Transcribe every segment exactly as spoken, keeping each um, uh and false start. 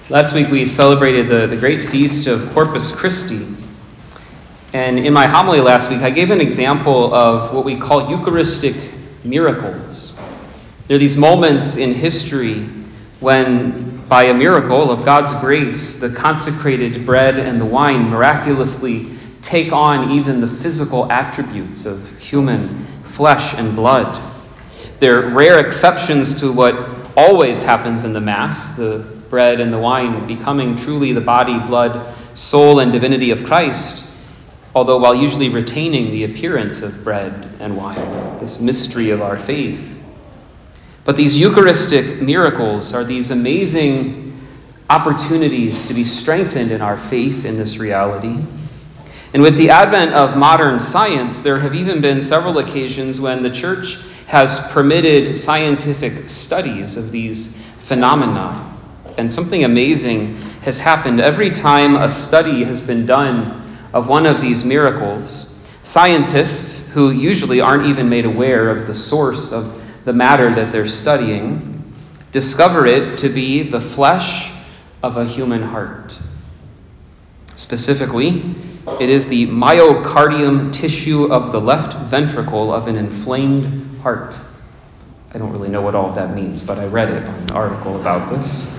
Last week we celebrated the, the great feast of Corpus Christi. And in my homily last week, I gave an example of what we call Eucharistic miracles. There are these moments in history when, by a miracle of God's grace, the consecrated bread and the wine miraculously take on even the physical attributes of human flesh and blood. They're rare exceptions to what always happens in the Mass, the bread and the wine becoming truly the body, blood, soul, and divinity of Christ, although while usually retaining the appearance of bread and wine, this mystery of our faith. But these Eucharistic miracles are these amazing opportunities to be strengthened in our faith in this reality. And with the advent of modern science, there have even been several occasions when the Church has permitted scientific studies of these phenomena. And something amazing has happened every time a study has been done of one of these miracles. Scientists, who usually aren't even made aware of the source of the matter that they're studying, discover it to be the flesh of a human heart. Specifically, it is the myocardium tissue of the left ventricle of an inflamed heart. I don't really know what all of that means, but I read it on an article about this.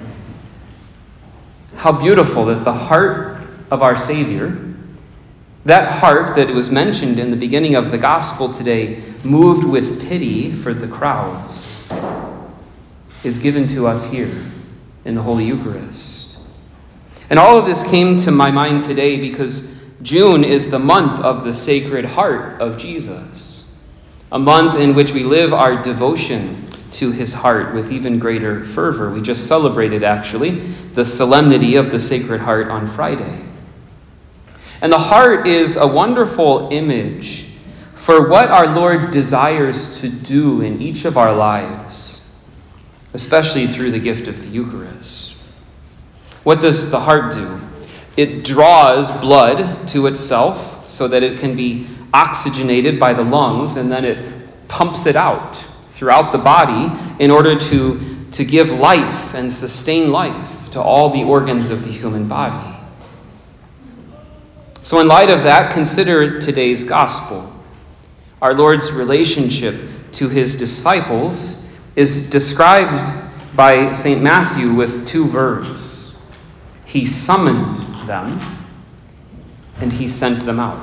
How beautiful that the heart of our Savior, that heart that was mentioned in the beginning of the gospel today, moved with pity for the crowds, is given to us here in the Holy Eucharist. And all of this came to my mind today because June is the month of the Sacred Heart of Jesus, a month in which we live our devotion to his heart with even greater fervor. We just celebrated, actually, the solemnity of the Sacred Heart on Friday. And the heart is a wonderful image for what our Lord desires to do in each of our lives, especially through the gift of the Eucharist. What does the heart do? It draws blood to itself so that it can be oxygenated by the lungs, and then it pumps it out throughout the body in order to, to give life and sustain life to all the organs of the human body. So in light of that, consider today's gospel. Our Lord's relationship to his disciples is described by Saint Matthew with two verbs. He summoned them, and he sent them out.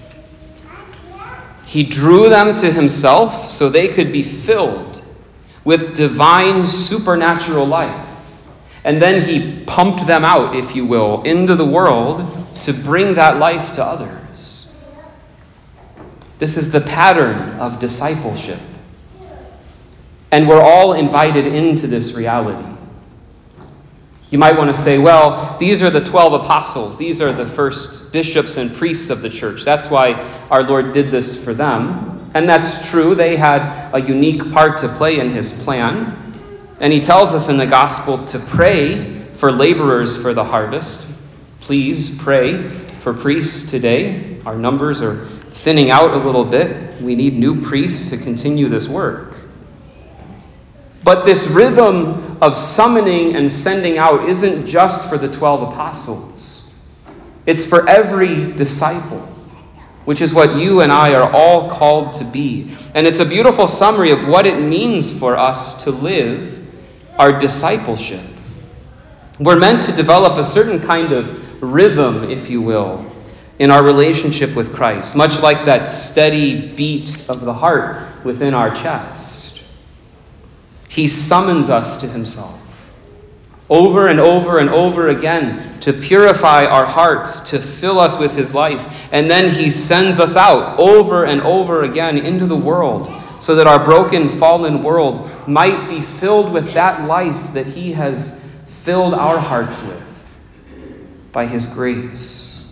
He drew them to himself so they could be filled with divine supernatural life. And then he pumped them out, if you will, into the world to bring that life to others. This is the pattern of discipleship. And we're all invited into this reality. You might want to say, well, these are the twelve apostles. These are the first bishops and priests of the church. That's why our Lord did this for them. And that's true. They had a unique part to play in his plan. And he tells us in the gospel to pray for laborers for the harvest. Please pray for priests today. Our numbers are thinning out a little bit. We need new priests to continue this work. But this rhythm of summoning and sending out isn't just for the twelve apostles. It's for every disciple, which is what you and I are all called to be. And it's a beautiful summary of what it means for us to live our discipleship. We're meant to develop a certain kind of rhythm, if you will, in our relationship with Christ, much like that steady beat of the heart within our chest. He summons us to himself over and over and over again to purify our hearts, to fill us with his life. And then he sends us out over and over again into the world so that our broken, fallen world might be filled with that life that he has filled our hearts with by his grace.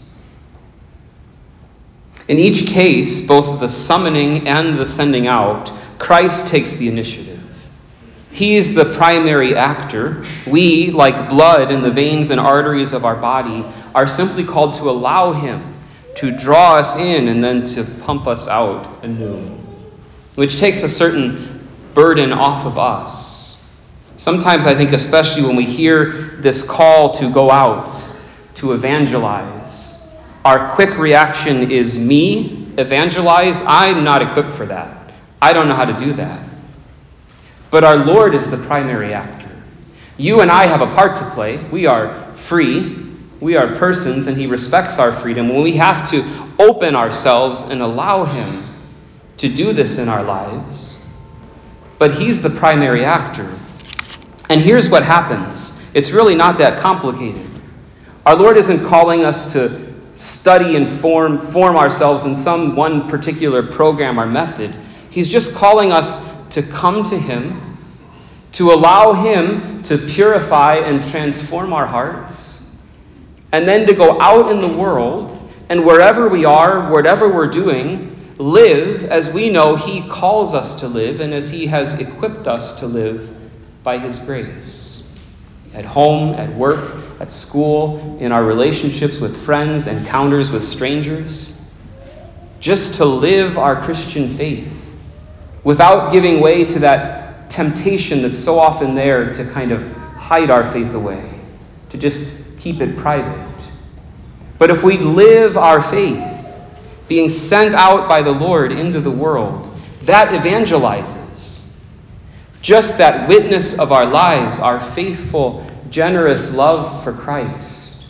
In each case, both the summoning and the sending out, Christ takes the initiative. He is the primary actor. We, like blood in the veins and arteries of our body, are simply called to allow him to draw us in and then to pump us out anew, which takes a certain burden off of us. Sometimes I think, especially when we hear this call to go out, to evangelize, our quick reaction is, me, evangelize? I'm not equipped for that. I don't know how to do that. But our Lord is the primary actor. You and I have a part to play. We are free. We are persons, and he respects our freedom. When we have to open ourselves and allow him to do this in our lives. But he's the primary actor. And here's what happens. It's really not that complicated. Our Lord isn't calling us to study and form, form ourselves in some one particular program or method. He's just calling us to come to him, to allow him to purify and transform our hearts, and then to go out in the world, and wherever we are, whatever we're doing, live as we know he calls us to live and as he has equipped us to live by his grace. At home, at work, at school, in our relationships with friends, encounters with strangers. Just to live our Christian faith without giving way to that temptation that's so often there to kind of hide our faith away, to just keep it private. But if we live our faith, being sent out by the Lord into the world, that evangelizes. Just that witness of our lives, our faithful, generous love for Christ,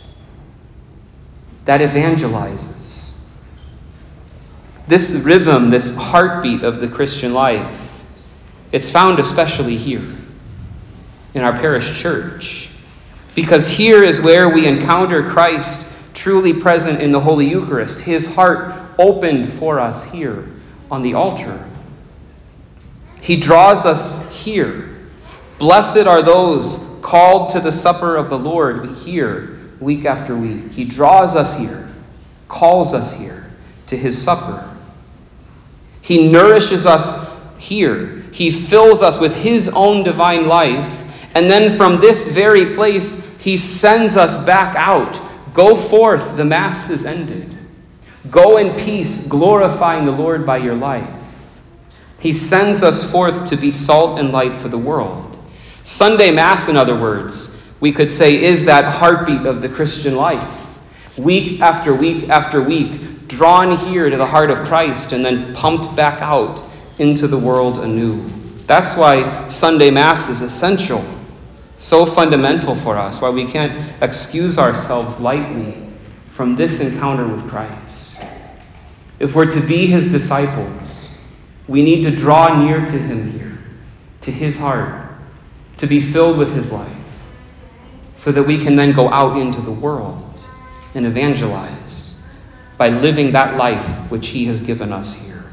that evangelizes. This rhythm, this heartbeat of the Christian life, it's found especially here in our parish church, because here is where we encounter Christ truly present in the Holy Eucharist, his heart opened for us here on the altar. He draws us here. Blessed are those called to the supper of the Lord, we hear week after week. He draws us here, calls us here to his supper. He nourishes us here. He fills us with his own divine life. And then from this very place, he sends us back out. Go forth, the Mass is ended. Go in peace, glorifying the Lord by your life. He sends us forth to be salt and light for the world. Sunday Mass, in other words, we could say, is that heartbeat of the Christian life. Week after week after week, drawn here to the heart of Christ and then pumped back out into the world anew. That's why Sunday Mass is essential, so fundamental for us, why we can't excuse ourselves lightly from this encounter with Christ. If we're to be his disciples, we need to draw near to him here, to his heart, to be filled with his life, so that we can then go out into the world and evangelize by living that life which he has given us here.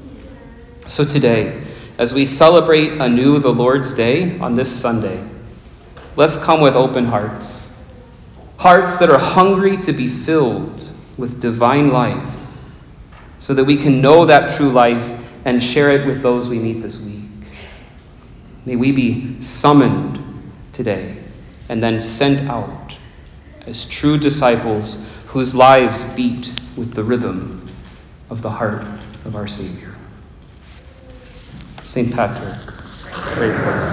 So today, as we celebrate anew the Lord's Day on this Sunday, let's come with open hearts, hearts that are hungry to be filled with divine life, so that we can know that true life and share it with those we meet this week. May we be summoned today and then sent out as true disciples whose lives beat with the rhythm of the heart of our Savior. Saint Patrick, pray for us.